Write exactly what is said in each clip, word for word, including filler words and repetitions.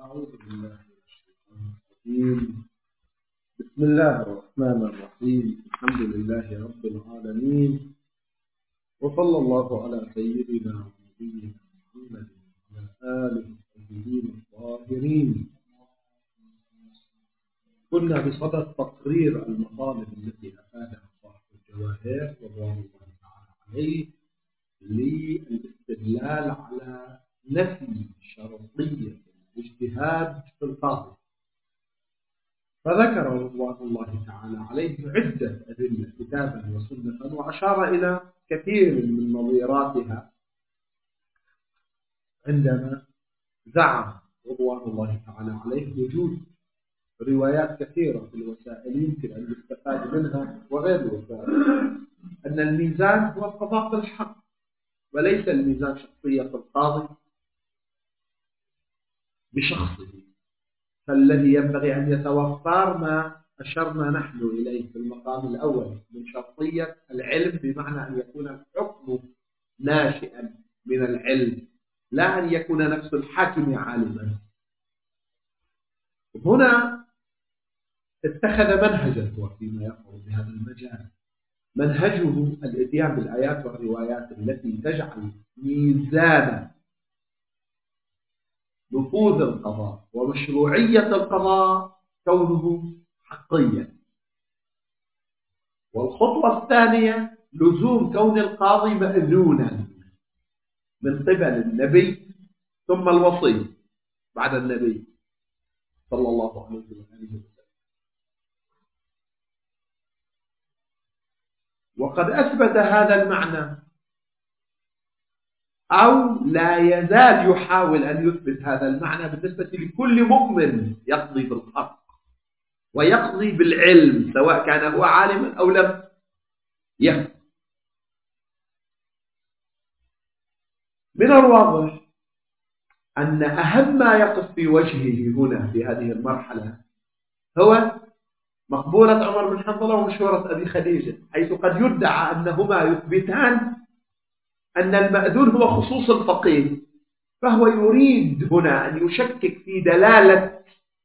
أعوذ بالله من الشيطان الرجيم. بسم الله الرحمن الرحيم. الحمد لله رب العالمين، وصلى الله على سيدنا ونبينا محمد وعلى آله الطيبين الطاهرين. كنا بصدد تقرير المطالب التي أفادها صاحب الجواهر رضوان الله تعالى عليه للاستدلال على نفي شرطية الاجتهاد في القاضي، فذكر رضوان الله تعالى عليه عدة أدلة كتابا وسنة، وأشار إلى كثير من نظيراتها عندما زعم رضوان الله تعالى عليه وجود روايات كثيرة في الوسائل يمكن أن يستفاد منها وغير الوسائل، أن الميزان هو القضاء بالحق وليس الميزان شخصية القاضي بشخصه، فالذي ينبغي أن يتوفر ما أشرنا نحن إليه في المقام الأول من شرطية العلم، بمعنى أن يكون الحكم ناشئا من العلم لا أن يكون نفس الحاكم عالما. هنا اتخذ منهجا هو فيما يقول بهذا المجال، منهجه الاتيان بالآيات والروايات التي تجعل ميزان نفوذ القضاء ومشروعية القضاء كونه حقيا. والخطوة الثانية لزوم كون القاضي مأذونا من قبل النبي ثم الوصي بعد النبي صلى الله عليه وسلم. وقد أثبت هذا المعنى أو لا يزال يحاول أن يثبت هذا المعنى بالنسبة لكل مؤمن يقضي بالحق ويقضي بالعلم، سواء كان هو عالما أو لم يكن. من الواضح أن أهم ما يقف في وجهه هنا في هذه المرحلة هو مقبولة عمر بن حنظلة ومشورة أبي خديجة، حيث قد يدعى أنهما يثبتان أن المأذون هو خصوص الفقيه، فهو يريد هنا أن يشكك في دلالة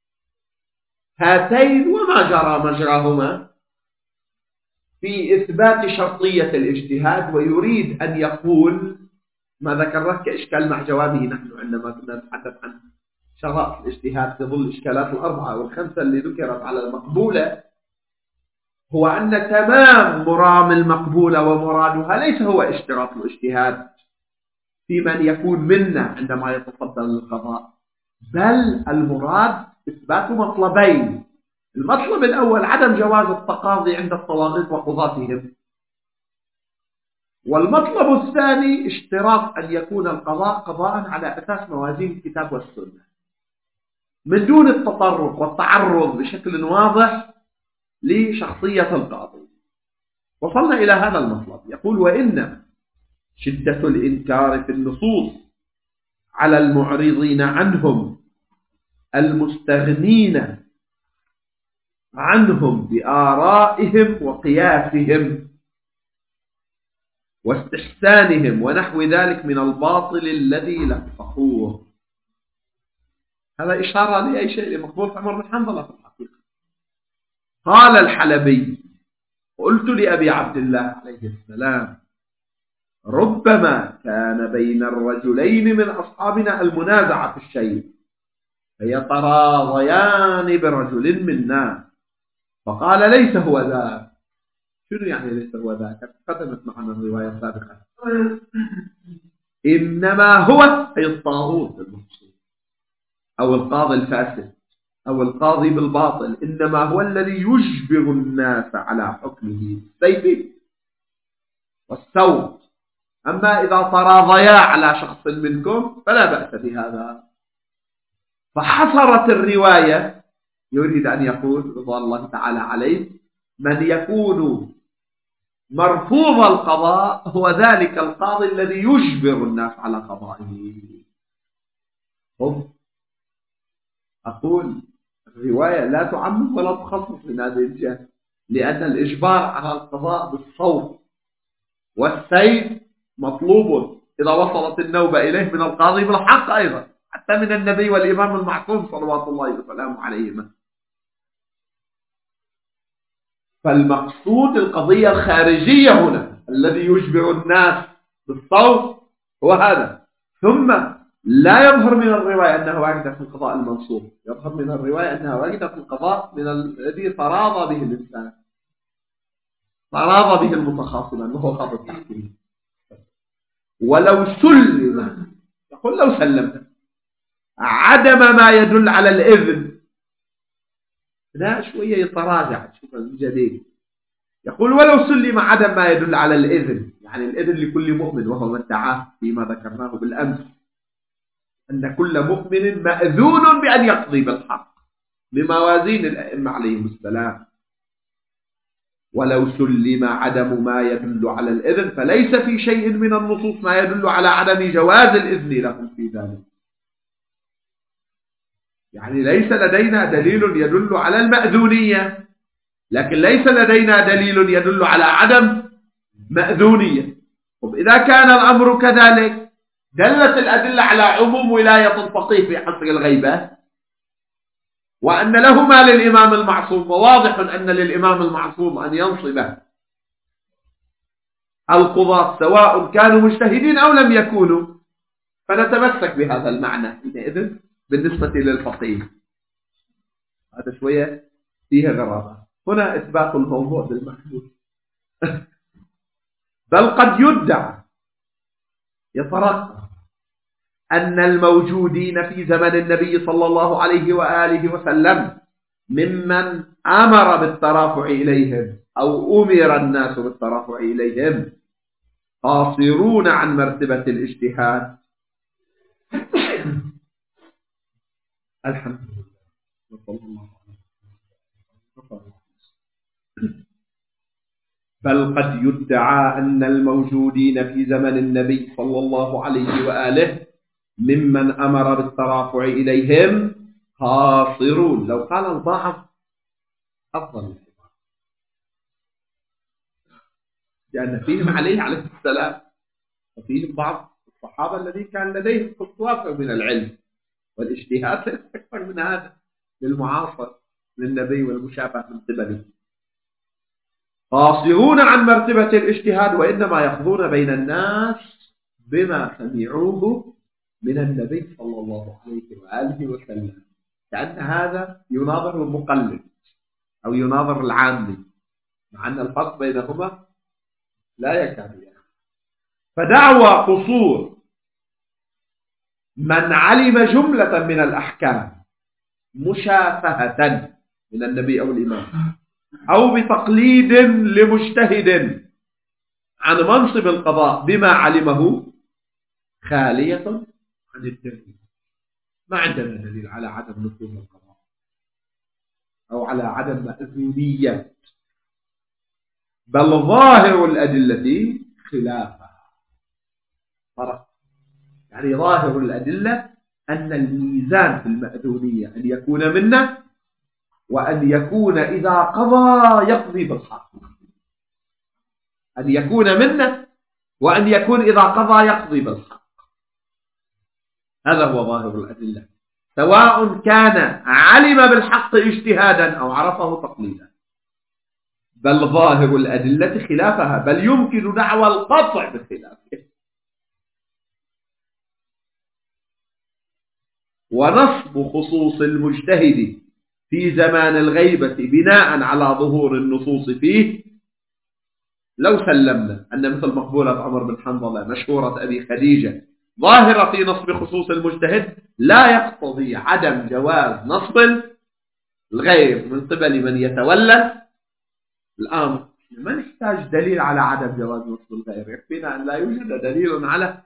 هاتين وما جرى مجراهما في إثبات شرطية الاجتهاد، ويريد أن يقول ما ذكرناه كإشكال مع جوابه نحن عندما كنا نتحدث عن شرائط الاجتهاد في ظل الإشكالات الأربعة والخمسة اللي ذكرت على المقبولة، هو أن تمام مرام المقبولة ومرادها ليس هو اشتراط الاجتهاد في من يكون منا عندما يتصدر للقضاء، بل المراد إثبات مطلبين. المطلب الأول عدم جواز التقاضي عند الطواغيت وقضاتهم، والمطلب الثاني اشتراط أن يكون القضاء قضاء على أساس موازين الكتاب والسنة من دون التطرق والتعرض بشكل واضح لشخصية القاضي. وصلنا إلى هذا المطلب. يقول: وإن شدة الإنكار في النصوص على المعرضين عنهم المستغنين عنهم بآرائهم وقياسهم واستحسانهم ونحو ذلك من الباطل الذي لفقوه. هذا إشارة لأي شيء لمقبول عمر بن حنظلة في الحقيقة. قال الحلبي: قلت لأبي عبد الله عليه السلام: ربما كان بين الرجلين من أصحابنا المنازعة في الشيء فيتراضيان برجل منا، فقال: ليس هو ذاك. شنو يعني ليس هو ذاك؟ قدمت معنا الرواية السابقة. إنما هو أي الطاغوت المقصود أو القاضي الفاسد أو القاضي بالباطل، إنما هو الذي يجبر الناس على حكمه بالسيف والسوط. أما إذا تراضيا على شخص منكم فلا بأس بهذا. فحصرت الرواية، يريد أن يقول رضوان الله تعالى عليه: من يكون مرفوض القضاء هو ذلك القاضي الذي يجبر الناس على قضائه. أقول الرواية لا تعمم ولا تخصص من هذه الجهة، لأن الإجبار على القضاء بالصوت والسيف مطلوب إذا وصلت النوبة إليه من القاضي بالحق أيضا، حتى حتى من النبي والإمام المعصوم صلوات الله وسلامه عليهما. فالمقصود القضية الخارجية هنا الذي يجبر الناس بالصوت هو هذا. ثم لا يظهر من الرواية أنها واجدة في القضاء المنصوب، يظهر من الرواية أنها واجدة في القضاء من الذي تراضى به الإنسان، تراضى به المتخاصمان وهو خاطئ التحكيم. ولو سلم، يقول لو سلمت عدم ما يدل على الإذن، لا شوية يتراجع شوف الجديد، يقول ولو سلم عدم ما يدل على الإذن، يعني الإذن لكل مؤمن، وهو ما ادعاه فيما ذكرناه بالأمس أن كل مؤمن مأذون بأن يقضي بالحق بموازين الأئمة عليهم السلام. ولو سلم عدم ما يدل على الإذن فليس في شيء من النصوص ما يدل على عدم جواز الإذن لهم في ذلك. يعني ليس لدينا دليل يدل على المأذونية، لكن ليس لدينا دليل يدل على عدم مأذونية. وإذا كان الأمر كذلك دلت الأدلة على عموم ولاية الفقيه في حصر الغيبة، وأن له ما للإمام المعصوم، وواضح أن للإمام المعصوم أن ينصب القضاة سواء كانوا مجتهدين أو لم يكونوا، فنتمسك بهذا المعنى حينئذ بالنسبة للفقيه. هذا شوية فيه غرابة. هنا إثبات الموضوع بالمحمول. بل قد يدعى يترقى أن الموجودين في زمن النبي صلى الله عليه وآله وسلم ممن أمر بالترافع إليهم أو أمر الناس بالترافع إليهم قاصرون عن مرتبة الاجتهاد. الحمد لله. بل قد يدعى أن الموجودين في زمن النبي صلى الله عليه وآله ممن أمر بالترافع إليهم قاصرون. لو قال البعض أفضل، لأن فيهم عليه عليه السلام، وفيهم بعض الصحابة الذين كان لديهم خطوات من العلم والاجتهاد ليس أكثر من هذا للمعاصر للنبي والمشابه من قبله. قاصرون عن مرتبة الاجتهاد، وإنما يقضون بين الناس بما سمعوه من النبي صلى الله عليه وآله وسلم، كأن هذا يناظر المقلد أو يناظر العامي، مع أن الفرق بينهما لا يكاد يعني. فدعوى قصور من علم جملة من الأحكام مشافهة من النبي أو الإمام أو بتقليد لمجتهد عن منصب القضاء بما علمه خالية عن الدليل. ما عندنا دليل على عدم نفوذ القضاء أو على عدم مأذونية، بل ظاهر الأدلة خلافها. فرق يعني ظاهر الأدلة أن الميزان في المأذونية أن يكون منا، وأن يكون إذا قضى يقضي بالحق، أن يكون منا وأن يكون إذا قضى يقضي بالحق. هذا هو ظاهر الأدلة، سواء كان علم بالحق اجتهادا أو عرفه تقليدا. بل ظاهر الأدلة خلافها، بل يمكن دعوى القطع بخلافه. ونصب خصوص المجتهد في زمان الغيبة بناء على ظهور النصوص فيه، لو سلمنا أن مثل مقبولة عمر بن حنظلة مشهورة أبي خديجة ظاهرة في نصب خصوص المجتهد، لا يقتضي عدم جواز نصب الغيب من قبل من يتولى الأمر. ما نحتاج دليل على عدم جواز نصب الغيب، يكفينا أن لا يوجد دليل على.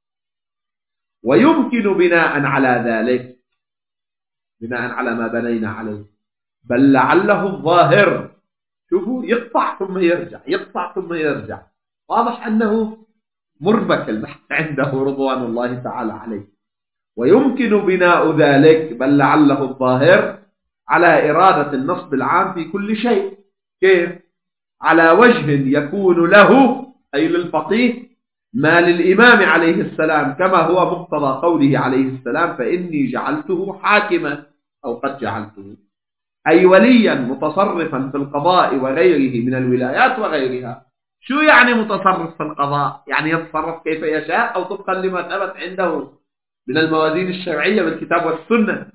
ويمكن بناء على ذلك، بناء على ما بنينا عليه، بل لعله الظاهر، شوفوا يقطع ثم يرجع، يقطع ثم يرجع، واضح أنه مربك البحث عنده رضوان الله تعالى عليه. ويمكن بناء ذلك، بل لعله الظاهر، على إرادة النصب العام في كل شيء. كيف؟ على وجه يكون له أي للفقيه ما للإمام عليه السلام كما هو مقتضى قوله عليه السلام فإني جعلته حاكما أو قد جعلته، أي وليا متصرفا في القضاء وغيره من الولايات وغيرها. شو يعني متصرف في القضاء؟ يعني يتصرف كيف يشاء أو طبقا لما ثبت عنده من الموازين الشرعية بالكتاب والسنة،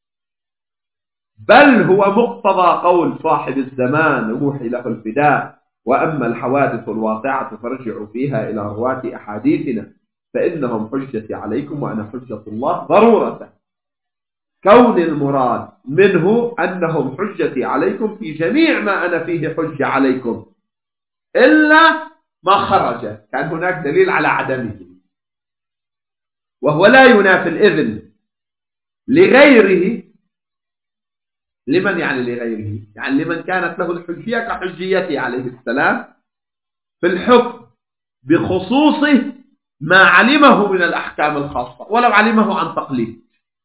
بل هو مقتضى قول صاحب الزمان روحي له الفداء وأما الحوادث الواقعة فارجعوا فيها إلى رواة أحاديثنا فإنهم حجتي عليكم وأنا حجة الله، ضرورة كون المراد منه أنهم حجتي عليكم في جميع ما أنا فيه حجة عليكم إلا ما خرج، كان هناك دليل على عدمه، وهو لا ينافي الإذن لغيره. لمن يعني لغيره؟ يعني لمن كانت له الحجية كحجيته عليه السلام في الحكم بخصوصه ما علمه من الأحكام الخاصة ولو علمه عن تقليد،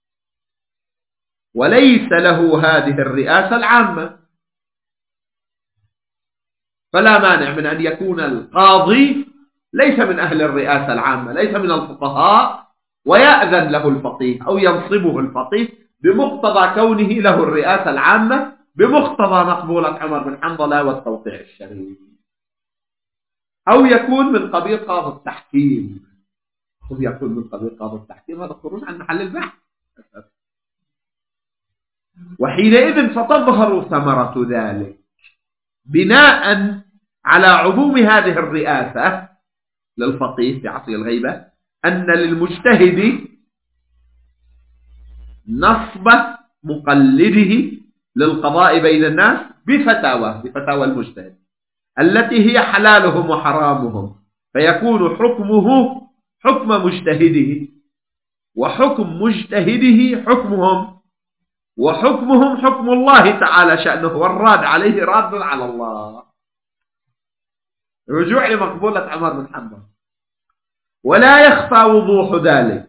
وليس له هذه الرئاسة العامة، فلا مانع من أن يكون القاضي ليس من أهل الرئاسة العامة، ليس من الفقهاء، ويأذن له الفقيه أو ينصبه الفقيه بمقتضى كونه له الرئاسة العامة، بمقتضى مقبولة عمر بن حنظلة والتوقيع الشرعي، أو يكون من قبيل قاضي التحكيم. خذ يكون من قبيل قاضي التحكيم، هذا خروج عن محل البحث. وحينئذ فتظهر ثمرة ذلك بناء على عموم هذه الرئاسة للفقيه في عصر الغيبة أن للمجتهد نصب مقلده للقضاء بين الناس بفتاوى بفتاوى المجتهد التي هي حلالهم وحرامهم، فيكون حكمه حكم مجتهده وحكم مجتهده حكمهم وحكمهم حكم الله تعالى شأنه، والراد عليه راد على الله، رجوع لمقبولة عمر بن حنبل. ولا يخفى وضوح ذلك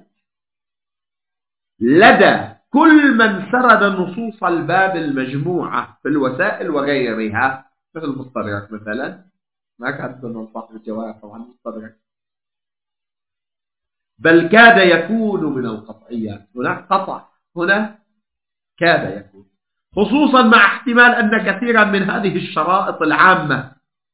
لدى كل من سرد نصوص الباب المجموعة في الوسائل وغيرها، مثل المستدرك مثلا، ما كانت من صاحب الجواهر طبعا المستدرك، بل كاد يكون من القطعيات. هناك قطع، هنا كاد يكون، خصوصا مع احتمال أن كثيرا من هذه الشرائط العامة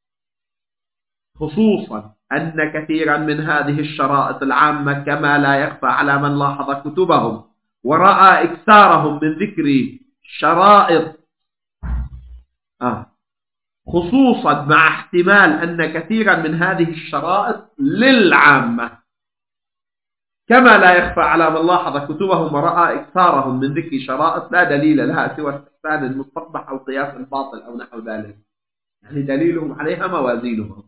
خصوصا أن كثيرا من هذه الشرائط العامة كما لا يخفى على من لاحظ كتبهم ورأى إكثارهم من ذكر شرائط آه. خصوصا مع احتمال أن كثيرا من هذه الشرائط للعامة كما لا يخفى على من لاحظ كتبهم ورأى إكثارهم من ذكر شرائط لا دليل لها سوى استحسان المستقبح أو قياس الباطل أو نحو ذلك، يعني دليلهم عليها موازينهم.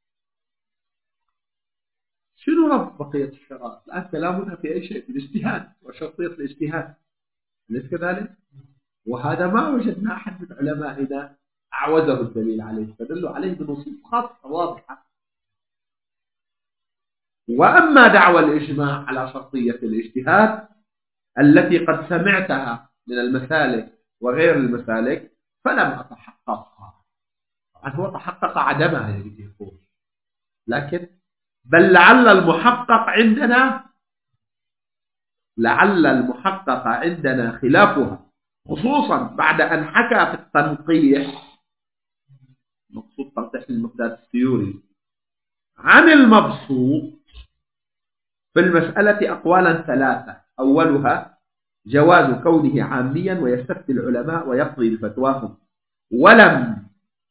شنو رب بقية الشرائط؟ الآن كلامنا في أي شيء؟ في الاجتهاد وشرطية الاجتهاد، أليس كذلك؟ وهذا ما وجدنا أحد من علمائنا أعوزه الدليل عليه، فدلوا عليه بنصوص خاصة واضحة. وأما دعوى الإجماع على شرطية الاجتهاد التي قد سمعتها من المسالك وغير المسالك فلم أتحققها. طبعا هو تحقق عدمها يجب يقول، لكن بل لعل المحقق عندنا لعل المحقق عندنا خلافها، خصوصا بعد أن حكى في التنقيح، مقصود تنقيح المقداد السيوري، عن المبسوط في المسألة أقوالا ثلاثة. أولها جواز كونه عاميا ويستفتي العلماء ويقضي بفتواهم، ولم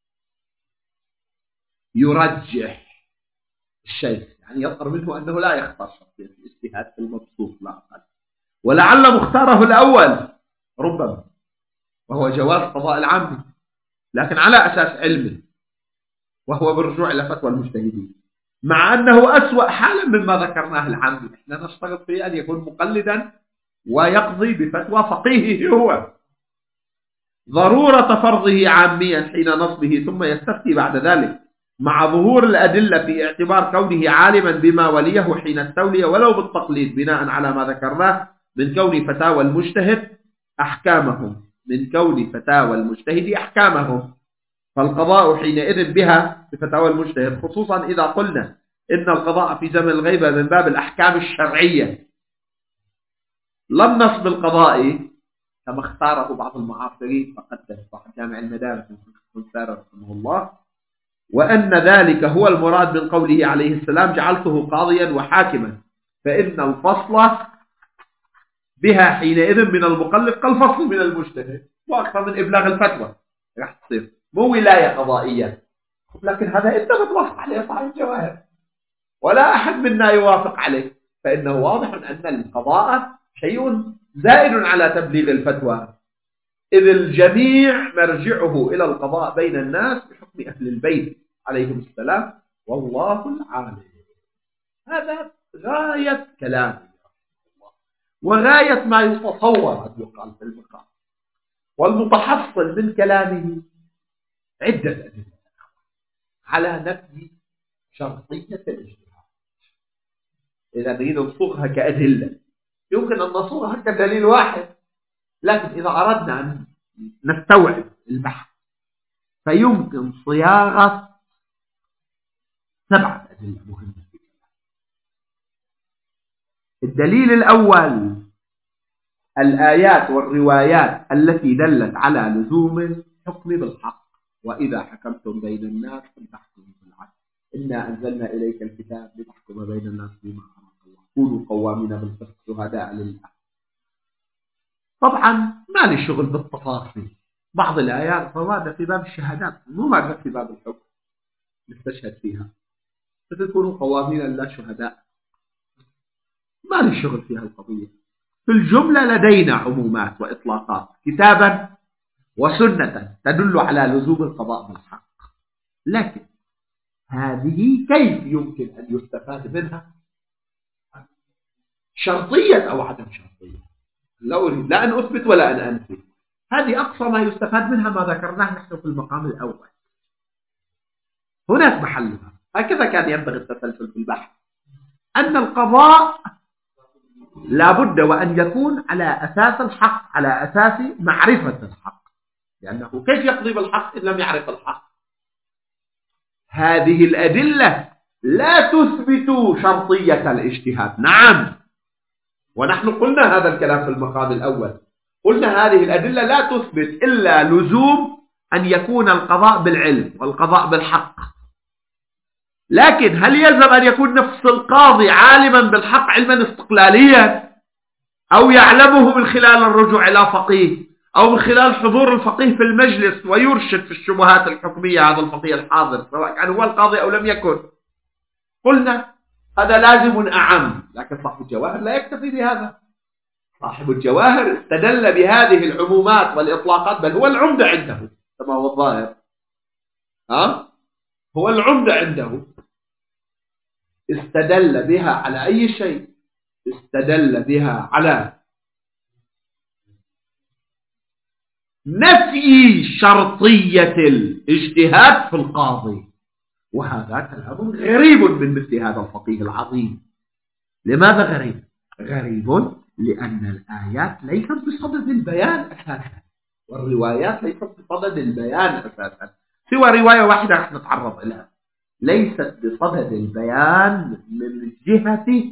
يرجح الشيخ، يعني يظهر منه أنه لا يختار شرطية الاجتهاد في المبسوط لا أقل، ولعل مختاره الأول ربما وهو جواز قضاء العام، لكن على أساس علمي وهو بالرجوع إلى فتوى المجتهدين، مع أنه أسوأ حالا مما ذكرناه العام. إحنا نشترط فيه أن يكون مقلدا ويقضي بفتوى فقيهه هو، ضرورة فرضه عاميا حين نصبه ثم يستفتي بعد ذلك، مع ظهور الأدلة في اعتبار كونه عالما بما وليه حين التولية ولو بالتقليد، بناء على ما ذكرناه من كون فتاوى المجتهد أحكامهم من كون فتاوى المجتهد أحكامهم، فالقضاء حينئذ بها بفتاوى المجتهد، خصوصا إذا قلنا إن القضاء في زمن الغيبة من باب الأحكام الشرعية، لم نصب القضاء كما اختاره بعض المعاصرين فقد صاحب جامع المدارس رحمه الله، وأن ذلك هو المراد من قوله عليه السلام جعلته قاضيا وحاكما، فإن الفصل بها حينئذ من المقلد كالفصل من المجتهد، وأكثر من إبلاغ الفتوى راح تصير مو ولاية قضائية. لكن هذا أنت بتوافق عليه صاحب الجواهر ولا أحد منا يوافق عليه، فإنه واضح أن القضاء شيء زائد على تبليغ الفتوى، إذ الجميع مرجعه إلى القضاء بين الناس بحكم أهل البيت عليهم السلام والله العالم. هذا غاية كلامه وغاية ما يتصور أن يقال في المقام، والمتحصل من كلامه عدة أدلة على نفي شرطية الاجتهاد. إذا نريد نصوغها كأدلة يمكن أن نصوغها كدليل واحد، لكن إذا أردنا أن نستوعب البحث فيمكن صياغة سبعة أدلة مهمة. الدليل الأول الآيات والروايات التي دلت على لزوم الحكم بالحق، وإذا حكمتم بين الناس فلتحكموا بالعدل، إنا أنزلنا إليك الكتاب لتحكم بين الناس بما أراك الله، كونوا قوامين بالقسط شهداء لله. طبعا ما لي شغل بالتفاصيل، بعض الآيات فوارد في باب الشهادات مو واردة في باب الحكم نستشهد فيها، فتكونوا قوامين لله شهداء، ما لي شغل فيها القضية. في الجملة لدينا عمومات وإطلاقات كتابا وسنة تدل على لزوم القضاء بالحق، لكن هذه كيف يمكن أن يستفاد منها؟ شرطية أو عدم شرطية، لا أريد لا أن أثبت ولا أن أنفي، هذه أقصى ما يستفاد منها ما ذكرناه نحن في المقام الأول، هناك محلها. هكذا كان ينبغي التسلسل في البحث، أن القضاء لابد وأن يكون على أساس الحق، على أساس معرفة الحق، لأنه كيف يقضي بالحق إن لم يعرف الحق؟ هذه الأدلة لا تثبت شرطية الاجتهاد، نعم، ونحن قلنا هذا الكلام في المقام الأول، قلنا هذه الأدلة لا تثبت إلا لزوم أن يكون القضاء بالعلم والقضاء بالحق، لكن هل يلزم أن يكون نفس القاضي عالما بالحق علما استقلاليا، أو يعلمه من خلال الرجوع إلى فقيه، أو من خلال حضور الفقيه في المجلس ويرشد في الشبهات الحكمية هذا الفقيه الحاضر سواء كان هو القاضي أو لم يكن؟ قلنا هذا لازم أعم، لكن صاحب الجواهر لا يكتفي بهذا. صاحب الجواهر استدل بهذه العمومات والإطلاقات، بل هو العمدة عنده كما هو الظاهر، ها؟ هو العمدة عنده، استدل بها على أي شيء؟ استدل بها على نفي شرطية الاجتهاد في القاضي، وهذا كلام غريب من مثل هذا الفقيه العظيم. لماذا غريب؟ غريب لأن الآيات ليست بصدد البيان أساسا، والروايات ليست بصدد البيان أساسا، سوى رواية واحدة رح نتعرض إليها ليست بصدد البيان من جهة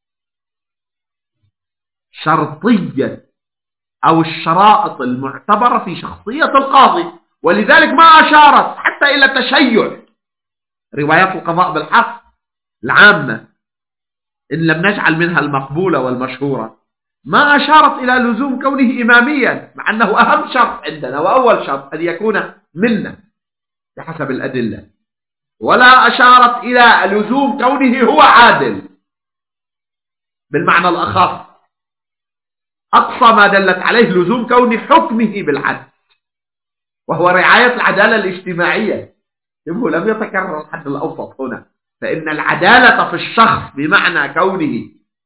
شرطية أو الشرائط المعتبرة في شخصية القاضي، ولذلك ما أشارت حتى إلى تشيع روايات القضاء بالحق العامة إن لم نجعل منها المقبولة والمشهورة، ما أشارت إلى لزوم كونه إماميا، مع أنه أهم شرط عندنا وأول شرط أن يكون منا بحسب الأدلة، ولا أشارت إلى لزوم كونه هو عادل بالمعنى الأخص، أقصى ما دلت عليه لزوم كون حكمه بالعدل وهو رعاية العدالة الاجتماعية، إنه لم يتكرر الحد الأوسط هنا، فإن العدالة في الشخص بمعنى كونه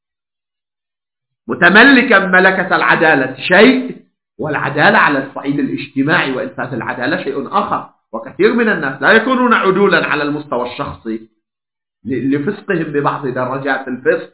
متملكا ملكة العدالة شيء، والعدالة على الصعيد الاجتماعي وإنفاذ العدالة شيء آخر. وكثير من الناس لا يكونون عدولا على المستوى الشخصي لفسقهم ببعض درجات الفسق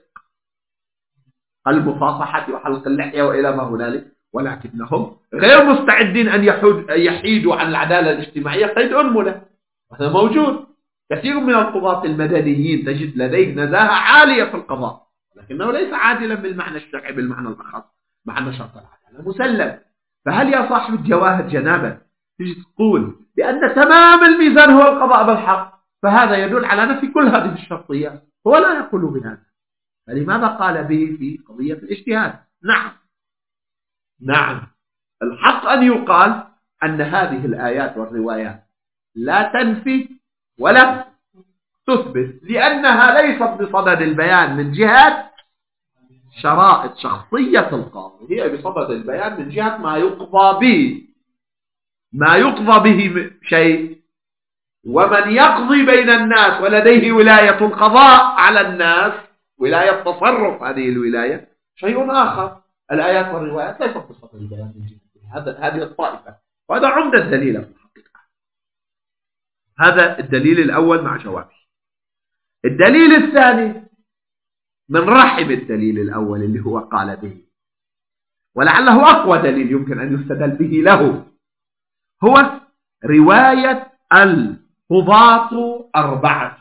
المفاصحة وحلق اللحية وإلى ما هنالك، ولكنهم غير مستعدين أن يحيدوا عن العدالة الاجتماعية قيد أنملة، هذا موجود. كثير من القضاة المدنيين تجد لديه نزاهة عالية في القضاء، لكنه ليس عادلا بالمعنى الشرعي بالمعنى الأخص، معنى شرط العدالة مسلم. فهل يا صاحب الجواهر جنابا تجي تقول بأن تمام الميزان هو القضاء بالحق؟ فهذا يدل على نفي كل هذه الشرطيات. هو لا يقول بهذا، فلماذا قال به في قضية الاجتهاد؟ نعم نعم الحق أن يقال أن هذه الآيات والروايات لا تنفي ولا تثبت، لأنها ليست بصدد البيان من جهة شرائط شخصية القاضي، هي بصدد البيان من جهة ما يقضى به، ما يقضى به شيء. ومن يقضي بين الناس ولديه ولاية القضاء على الناس، ولاية تصرف هذه الولاية شيء آخر. الآيات والروايات ليست بصدد البيان من جهة هذا هذه الطائفة، وهذا عمدة الدليل في الحقيقة. هذا الدليل الأول مع جوابه. الدليل الثاني من رحم الدليل الأول اللي هو قال به، ولعله أقوى دليل يمكن أن يستدل به له، هو رواية القضاة أربعة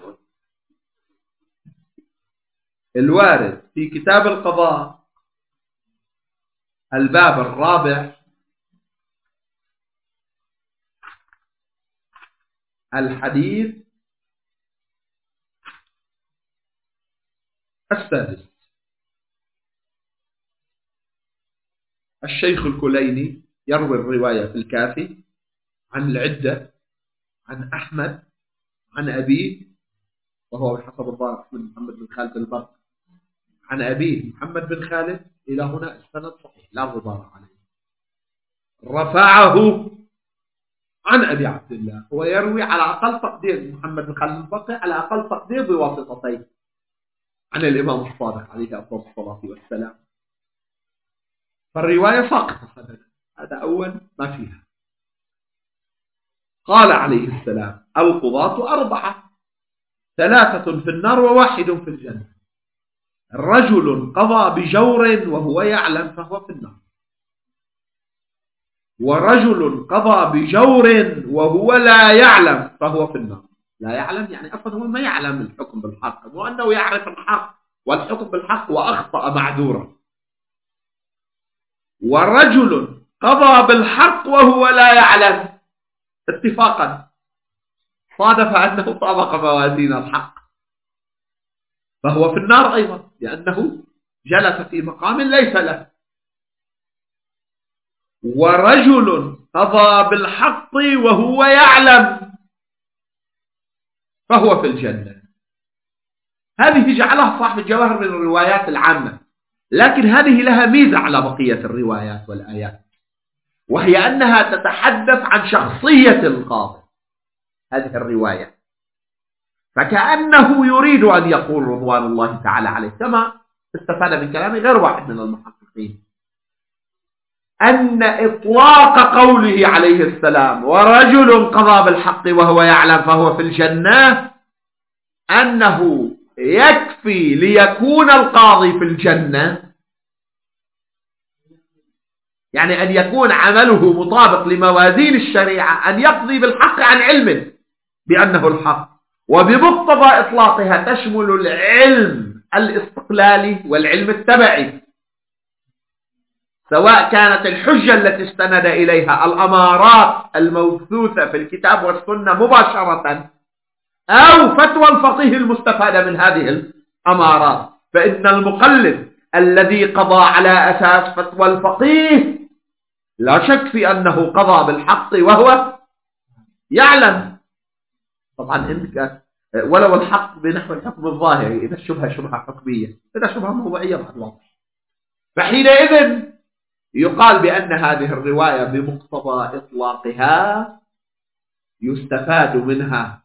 الوارد في كتاب القضاء الباب الرابع الحديث السادس. الشيخ الكليني يروي الرواية في الكافي عن العدة عن أحمد عن أبيه، وهو بحسب الظاهر من محمد بن خالد البر، عن أبيه محمد بن خالد. إلى هنا السند صحيح لا غبار عليه. رفعه عن أبي عبد الله، هو يروي على أقل تقدير محمد بن خالد البر على أقل تقدير بواسطتين عن الإمام الصادق عليه أفضل الصلاة والسلام. فالرواية ساقطة، هذا أول ما فيها. قال عليه السلام: القضاة أربعة، ثلاثة في النار وواحد في الجنة. رجل قضى بجور وهو يعلم فهو في النار، ورجل قضى بجور وهو لا يعلم فهو في النار. لا يعلم يعني أصلا هو ما يعلم الحكم بالحق، مو أنه يعرف الحق والحكم بالحق وأخطأ معذورا. ورجل قضى بالحق وهو لا يعلم، اتفاقا صادف أنه طابق موازين الحق فهو في النار أيضا، لأنه جلس في مقام ليس له. ورجل قضى بالحق وهو يعلم فهو في الجنة. هذه جعلها صاحب الجواهر من الروايات العامة، لكن هذه لها ميزة على بقية الروايات والآيات، وهي أنها تتحدث عن شخصية القاضي. هذه الرواية فكأنه يريد أن يقول رضوان الله تعالى عليه، كما استفاد من كلامه غير واحد من المحققين، أن إطلاق قوله عليه السلام ورجل قضى بالحق وهو يعلم فهو في الجنة، أنه يكفي ليكون القاضي في الجنة، يعني أن يكون عمله مطابق لموازين الشريعة، أن يقضي بالحق عن علم بأنه الحق، وبمقتضى إطلاقها تشمل العلم الاستقلالي والعلم التبعي، سواء كانت الحجة التي استند إليها الأمارات الموثوثة في الكتاب والسنة مباشرة، أو فتوى الفقيه المستفادة من هذه الأمارات. فإن المقلد الذي قضى على أساس فتوى الفقيه لا شك في أنه قضى بالحق وهو يعلم. طبعا إنك ولو الحق بنحو الحكم الظاهري، إذا الشبهة شبهة حكمية، إذا شبهة موضوعية بعد واضح، فحينئذ يقال بأن هذه الرواية بمقتضى إطلاقها يستفاد منها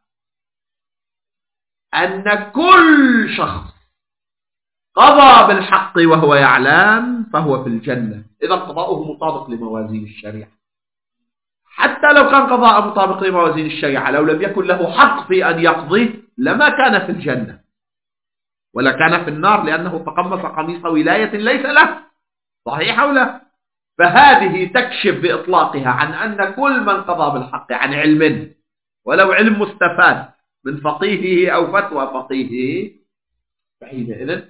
أن كل شخص قضى بالحق وهو يعلم فهو في الجنة، إذا قضاؤه مطابق لموازين الشريعة. حتى لو كان قضاء مطابق لموازين الشريعة، لو لم يكن له حق في أن يقضي لما كان في الجنة ولا كان في النار، لأنه تقمص قميص ولاية ليس له. صحيح أو لا؟ فهذه تكشف بإطلاقها عن أن كل من قضى بالحق عن علم ولو علم مستفاد من فقيهه أو فتوى فقيهه، فحينئذ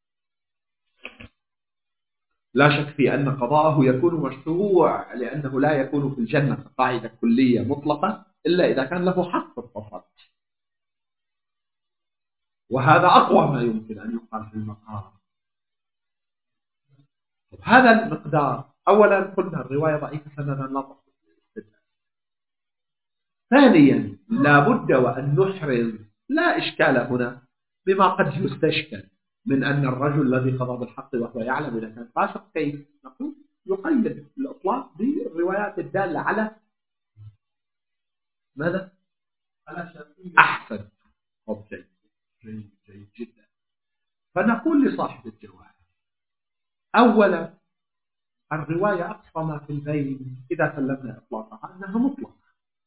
لا شك في أن قضاءه يكون مشروع، لأنه لا يكون في الجنة قاعدة كلية مطلقة إلا إذا كان له حق في التصرف، وهذا أقوى ما يمكن أن يقال في المقام. هذا المقدار. أولا قلنا الرواية ضعيفة سندا لا تصح. ثانيا لابد وأن نحرز، لا إشكال هنا بما قد يستشكل من أن الرجل الذي قضى بالحق وهو يعلم إذا كان فاسق كيف نقول يقيد الإطلاق بالروايات الدالة على ماذا؟ أحسن. أوكي. جيد جيد جدا. فنقول لصاحب الجواهر أولا الرواية أقصى ما في البين إذا سلمنا إطلاقها أنها مطلقة.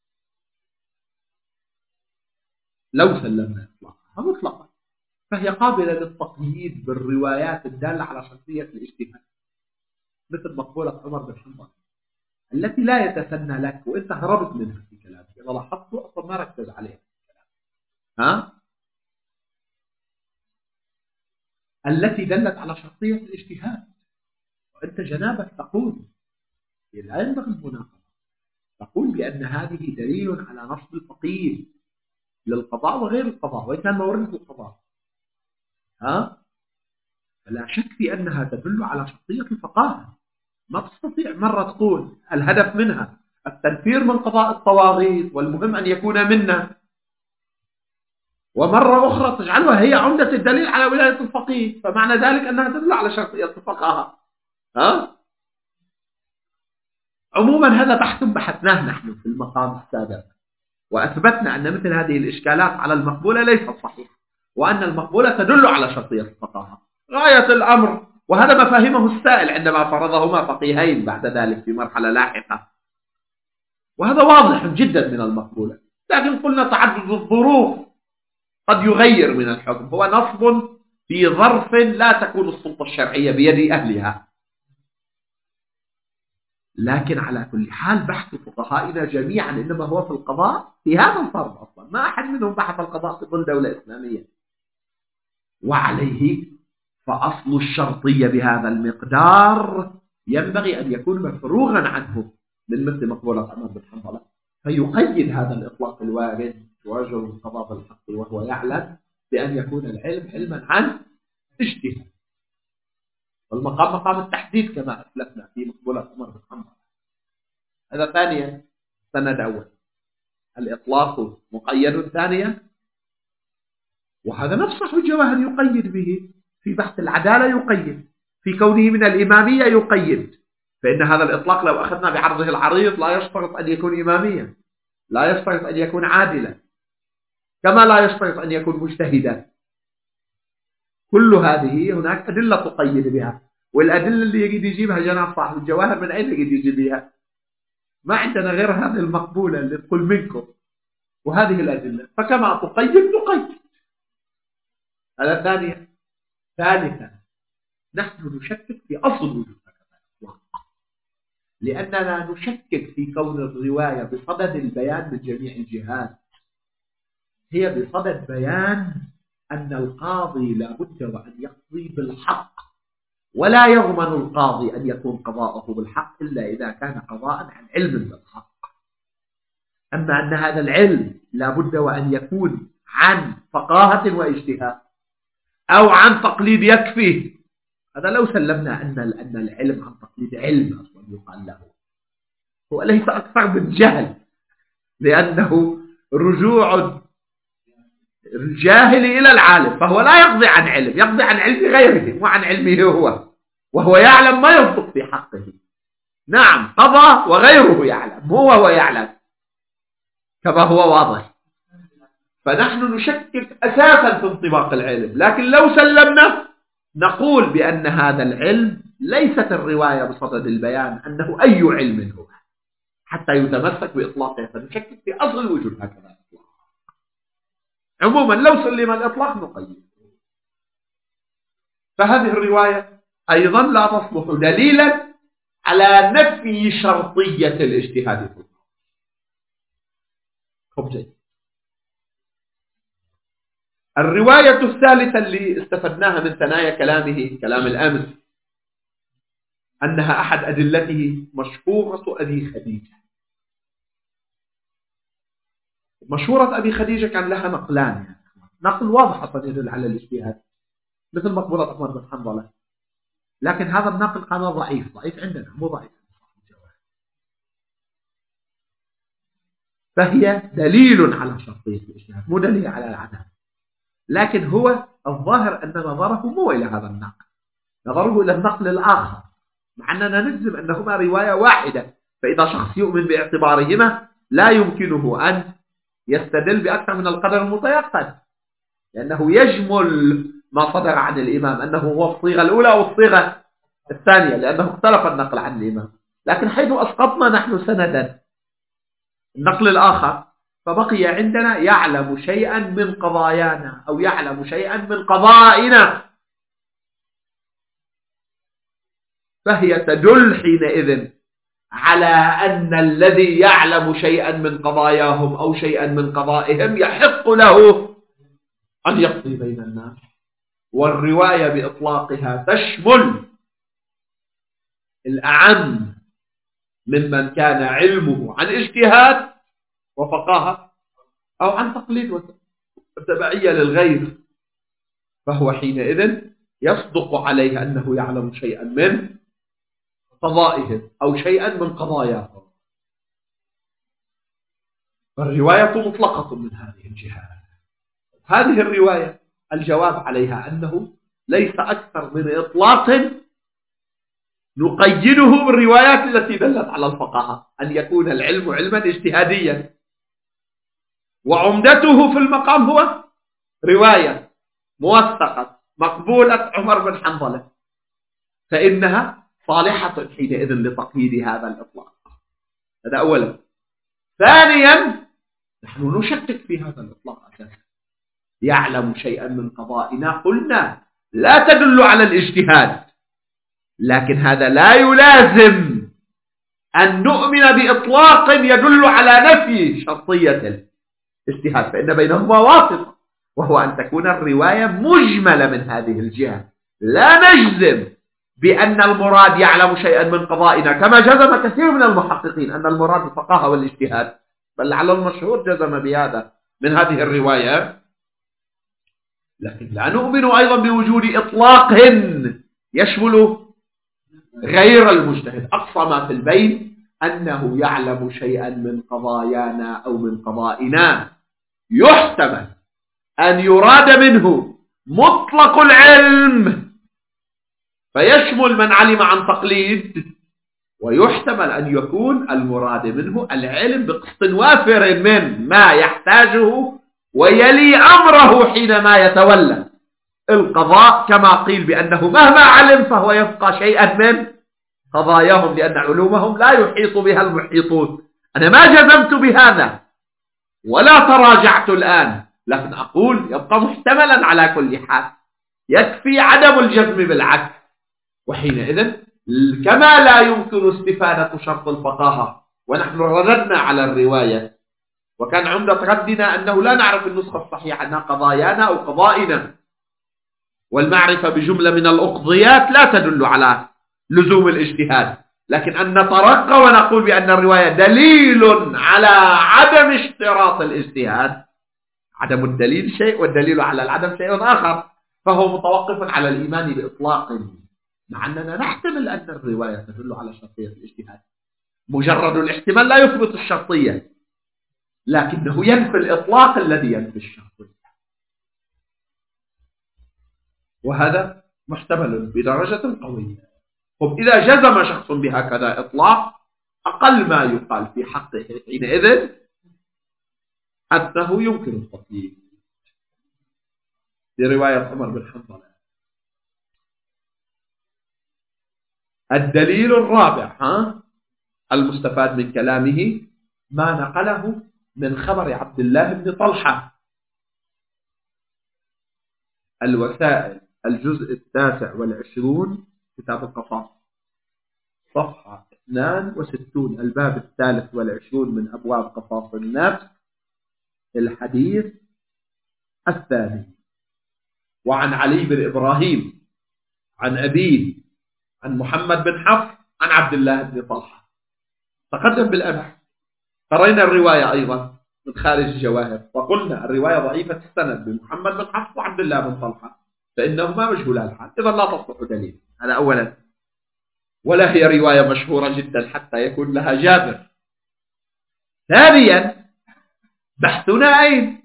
لو سلمنا إطلاقها مطلقة فهي قابلة للتقييد بالروايات الدالة على شرطية الاجتهاد، مثل مقبولة عمر بن حنبل التي لا يتسنى لك وانت هربت منها في كلامك، اذا لاحظته اصلا ما ركز عليها. ها؟ التي دلت على شرطية الاجتهاد، وانت جنابك تقول لا ينبغي المناقضة، تقول بأن هذه دليل على نصب الفقيه للقضاء وغير القضاء وإن كان مورد القضاء. ها؟ فلا شك في أنها تدل على شرطية الفقاهة. ما تستطيع مرة تقول الهدف منها التنفير من قضاء الطواغيت والمهم أن يكون منا، ومرة أخرى تجعلها هي عمدة الدليل على ولاية الفقيه، فمعنى ذلك أنها تدل على شرطية الفقاهة. ها؟ عموما هذا بحث بحثناه نحن في المقام السابق، وأثبتنا أن مثل هذه الإشكالات على المقبولة ليست صحيحة، وأن المقبولة تدل على شرطية الفقاهة غاية الأمر. وهذا ما فهمه السائل عندما فرضهما فقيهين بعد ذلك في مرحلة لاحقة، وهذا واضح جدا من المقبولة. لكن قلنا تعدد الظروف قد يغير من الحكم، هو نصب في ظرف لا تكون السلطة الشرعية بيد أهلها. لكن على كل حال بحث فقهائنا جميعا إنما هو في القضاء في هذا الفرض أصلا، ما أحد منهم بحث القضاء في ظل دولة إسلامية. وعليه فأصل الشرطية بهذا المقدار ينبغي أن يكون مفروغا عنه من مثل مقبولة عمر بن حنبل، فيقيد هذا الإطلاق الوارد رجل القضاء بالحق وهو يعلم بأن يكون العلم علما عن اجتهاد. والمقام مقام التحديد كما أسلفنا في مقبولة عمر بن حنبل. هذا ثانيا. سند أول الإطلاق مقيد ثانيا، وهذا نفس صاحب الجواهر يقيد به في بحث العدالة، يقيد في كونه من الإمامية، يقيد فإن هذا الإطلاق لو أخذنا بعرضه العريض لا يشترط أن يكون إماميا، لا يشترط أن يكون عادلا، كما لا يشترط أن يكون مجتهدا. كل هذه هناك أدلة تقيد بها، والأدلة اللي يجب يجيبها جناب صاحب الجواهر من أين يجب يجيب بها؟ ما عندنا غير هذه المقبولة اللي تقول منكم وهذه الأدلة، فكما تقيد تقيد. هذا ثانيا. ثالثا نحن نشكك في أصل وجود الإطلاق، لأننا نشكك في كون الرواية بصدد البيان من جميع الجهات، هي بصدد بيان أن القاضي لابد وأن يقضي بالحق، ولا يضمن القاضي أن يكون قضاءه بالحق إلا إذا كان قضاء عن علم بالحق. أما أن هذا العلم لابد وأن يكون عن فقاهة واجتهاد أو عن تقليد يكفي، هذا لو سلمنا أن أن العلم عن تقليد علم أصلا يقال له، هو ليس أكثر من جهل، لأنه رجوع الجاهل إلى العالم، فهو لا يقضي عن علم، يقضي عن علم غيره وعن علمه هو، وهو يعلم ما يصدق في حقه. نعم قضى وغيره يعلم، هو هو يعلم كما هو واضح. فنحن نشكك أساسا في انطباق العلم، لكن لو سلمنا نقول بأن هذا العلم ليست الرواية بصدد البيان أنه أي علم هو حتى يتمسك بإطلاقه، فنشكك في أصل وجود هكذا إطلاق. عموما لو سلم الإطلاق نقيد. فهذه الرواية أيضا لا تصلح دليلا على نفي شرطية الاجتهاد في القضاء. الرواية الثالثة اللي استفدناها من ثنايا كلامه كلام الأمس أنها أحد أدلته مشهورة أبي خديجة. مشهورة أبي خديجة كان لها نقلان، يعني نقل واضح أصلا يدل على الاجتهاد مثل مقبولة عمر بن حنظلة، لكن هذا النقل كان ضعيف ضعيف عندنا مو ضعيف، فهي دليل على شرطية الاجتهاد مو دليل على العدم. لكن هو الظاهر أن نظره مو إلى هذا النقل، نظره إلى النقل الآخر، مع أننا نجزم أنهما رواية واحدة. فإذا شخص يؤمن باعتبارهما لا يمكنه أن يستدل بأكثر من القدر المتيقن، لأنه يجمل ما صدر عن الإمام أنه هو الصيغة الأولى أو الصيغة الثانية، لأنه اختلف النقل عن الإمام. لكن حيث أسقطنا نحن سندا النقل الآخر، فبقي عندنا يعلم شيئا من قضايانا أو يعلم شيئا من قضائنا، فهي تدل حينئذ على أن الذي يعلم شيئا من قضاياهم أو شيئا من قضائهم يحق له أن يقضي بين الناس. والرواية بإطلاقها تشمل الأعم ممن كان علمه عن اجتهاد وفقاهة أو عن تقليد وتبعية للغير، فهو حينئذ يصدق عليه أنه يعلم شيئا من قضائهم أو شيئا من قضاياهم. فالرواية مطلقة من هذه الجهة. هذه الرواية الجواب عليها أنه ليس أكثر من إطلاق نقيده بالروايات التي دلت على الفقهاء أن يكون العلم علما اجتهاديا، وعمدته في المقام هو رواية موثقة مقبولة عمر بن حنظلة، فإنها صالحة حينئذ لتقييد هذا الإطلاق. هذا أولا. ثانيا نحن نشكك في هذا الإطلاق أساسا. يعلم شيئا من قضائنا قلنا لا تدل على الاجتهاد، لكن هذا لا يلازم أن نؤمن بإطلاق يدل على نفي شرطية الاجتهاد، فإن بينهما واسطة، وهو أن تكون الرواية مجملة من هذه الجهة. لا نجزم بأن المراد يعلم شيئا من قضائنا كما جزم كثير من المحققين أن المراد الفقاهة والاجتهاد، بل على المشهور جزم بهذا من هذه الرواية. لكن لا نؤمن أيضا بوجود إطلاق يشمل غير المجتهد. أقصى ما في البين أنه يعلم شيئا من قضايانا أو من قضائنا، يحتمل أن يراد منه مطلق العلم فيشمل من علم عن تقليد، ويحتمل أن يكون المراد منه العلم بقسط وافر من ما يحتاجه ويلي أمره حينما يتولى القضاء، كما قيل بأنه مهما علم فهو يبقى شيئا من قضاياهم لأن علومهم لا يحيط بها المحيطون. أنا ما جزمت بهذا ولا تراجعت الآن، لكن أقول يبقى محتملا على كل حال، يكفي عدم الجزم بالعكس. وحينئذ كما لا يمكن استفادة شرط الفقاهة، ونحن رددنا على الرواية وكان عمدة ردنا أنه لا نعرف النسخة الصحيحة أنها قضايانا أو قضائنا، والمعرفة بجملة من الأقضيات لا تدل على لزوم الاجتهاد، لكن أن نترقى ونقول بأن الرواية دليل على عدم اشتراط الاجتهاد. عدم الدليل شيء والدليل على العدم شيء آخر، فهو متوقف على الإيمان بإطلاق، مع أننا نحتمل أن الرواية تدل على شرطية الاجتهاد. مجرد الاحتمال لا يثبت الشرطية، لكنه ينفي الإطلاق الذي ينفي الشرطية، وهذا محتمل بدرجة قوية. طب إذا جزم شخص بهكذا إطلاق، أقل ما يقال في حقه حينئذ أنه يمكن التقييد برواية عمر بن حنظلة. الدليل الرابع ها المستفاد من كلامه ما نقله من خبر عبد الله بن طلحة، الوسائل الجزء التاسع والعشرون كتاب القصاص صفحة اثنان وستون، الباب الثالث والعشرون من أبواب قصاص النفس، الحديث الثاني. وعن علي بن إبراهيم عن أبيه عن محمد بن حفص عن عبد الله بن طلحة. تقدم بالأبحث. قرينا الرواية أيضا من خارج الجواهر وقلنا الرواية ضعيفة السند بمحمد بن حفص وعبد الله بن طلحة فإنهما مجهولا الحال، إذا لا تصلح دليل. هذا أولا. ولا هي رواية مشهورة جدا حتى يكون لها جابر. ثانيا، بحثنا أين؟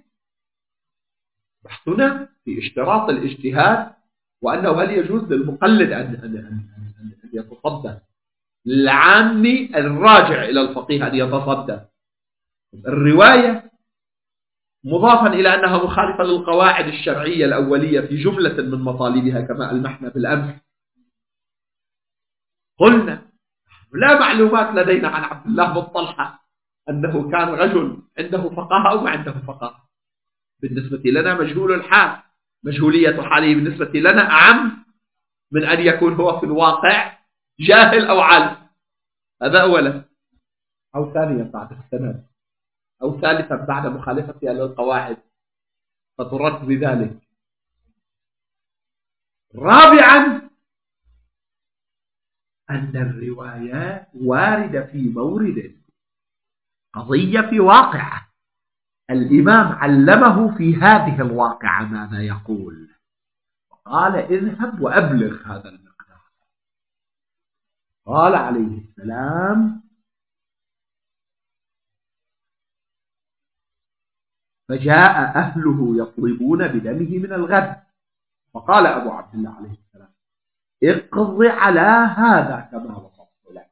بحثنا في اشتراط الاجتهاد وأنه هل يجوز للمقلد أن, أن, أن, أن, أن يتصدى، العامي الراجع إلى الفقيه أن يتصدى. الرواية مضافا إلى أنها مخالفة للقواعد الشرعية الأولية في جملة من مطالبها كما ألمحنا بالأمس. قلنا لا معلومات لدينا عن عبد الله بن طلحة أنه كان رجل عنده فقاهة أو ما عنده فقاهة. بالنسبة لنا مجهول الحال، مجهولية حاله بالنسبة لنا أعم من أن يكون هو في الواقع جاهل أو عالم. هذا أولا. أو ثانيا بعد السند، أو ثالثا بعد مخالفتها للقواعد فترد بذلك. رابعا، أن الروايات واردة في مورد، قضية في واقعة، الإمام علمه في هذه الواقعة ماذا يقول، قال اذهب وأبلغ هذا المقدار. قال عليه السلام فجاء أهله يطلبون بدمه من الغد، فقال أبو عبد الله عليه السلام اقض على هذا كما وصفت لك.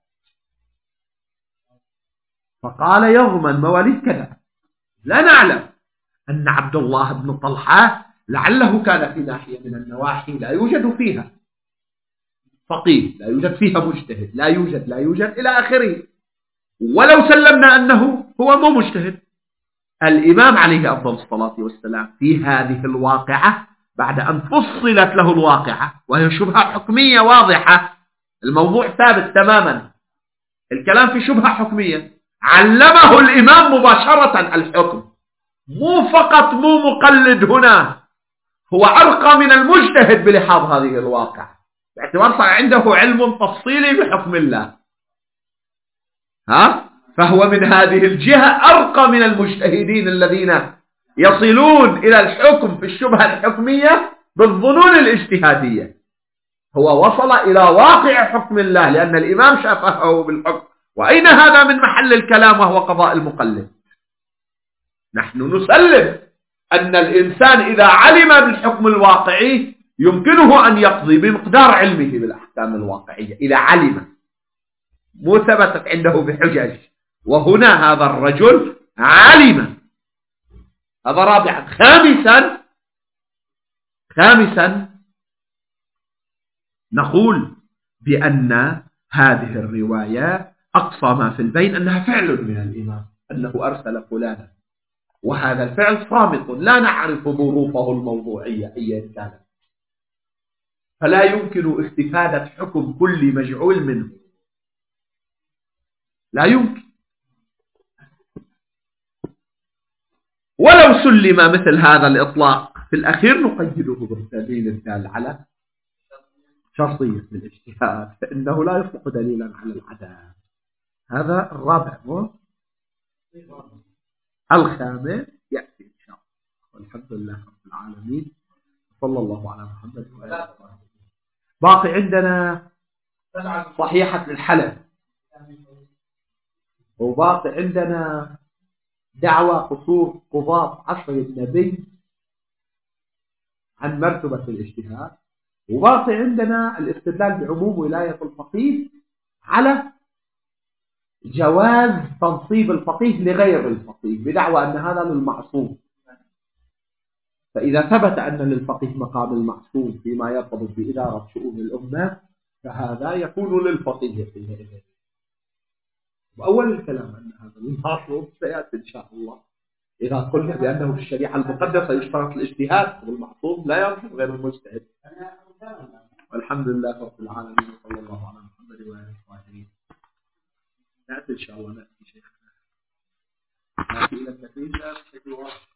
فقال يضمن مواليد كذا. لا نعلم أن عبد الله بن طلحة لعله كان في ناحية من النواحي لا يوجد فيها فقيه، لا يوجد فيها مجتهد، لا يوجد لا يوجد إلى آخره. ولو سلمنا أنه هو مو مجتهد، الإمام عليه أفضل الصلاة والسلام في هذه الواقعة بعد أن فصلت له الواقعة وهي شبهة حكمية واضحة، الموضوع ثابت تماما، الكلام في شبهة حكمية، علمه الإمام مباشرة الحكم. مو فقط مو مقلد هنا، هو أرقى من المجتهد بلحاظ هذه الواقع، باعتبار صار عنده علم تفصيلي بحكم الله. ها؟ فهو من هذه الجهة أرقى من المجتهدين الذين يصلون إلى الحكم في الشبهة الحكمية بالظنون الاجتهادية. هو وصل إلى واقع حكم الله لأن الإمام شافه بالحكم. وأين هذا من محل الكلام وهو قضاء المقلد؟ نحن نسلم أن الإنسان إذا علم بالحكم الواقعي يمكنه أن يقضي بمقدار علمه بالأحكام الواقعية إذا علم، مو ثبتت عنده بحجج. وهنا هذا الرجل علم. هذا رابعا. خامسا خامسا نقول بأن هذه الرواية أقصى ما في البين أنها فعل من الإمام، أنه أرسل فلانا، وهذا الفعل صامت لا نعرف ظروفه الموضوعية أيا كانت، فلا يمكن استفادة حكم كل مجعول منه، لا يمكن. ولو سلم مثل هذا الإطلاق في الأخير نقيده بالدليل الدال على شرطية الاجتهاد، فإنه لا يصبح دليلا على العدم. هذا الرابع. الخامس يأتي إن شاء الله. والحمد لله رب العالمين، صلى الله على محمد وعلى آله وصحبه. باقي عندنا صحيحة الحلف، وباقي عندنا دعوى قصور قضاة عصر النبي عن مرتبة الاجتهاد، وباقي عندنا الاستدلال بعموم ولاية الفقيه على جواز تنصيب الفقيه لغير الفقيه بدعوى أن هذا للمعصوم. فإذا ثبت أن للفقيه مقام المعصوم فيما يرتبط بإدارة شؤون الأمة فهذا يكون للفقيه حينئذ. وأول الكلام أن هذا المعصوم سيأتي إن شاء الله إذا قلنا بأنه في الشريعة المقدسة يشترط الاجتهاد، والمعصوم لا يرتب غير المجتهد. والحمد لله رب العالمين، صلى الله على محمد وآله الطاهرين. نأتي إن شاء الله نأتي شيخنا نأتي إلى النتيجة بشكل واضح.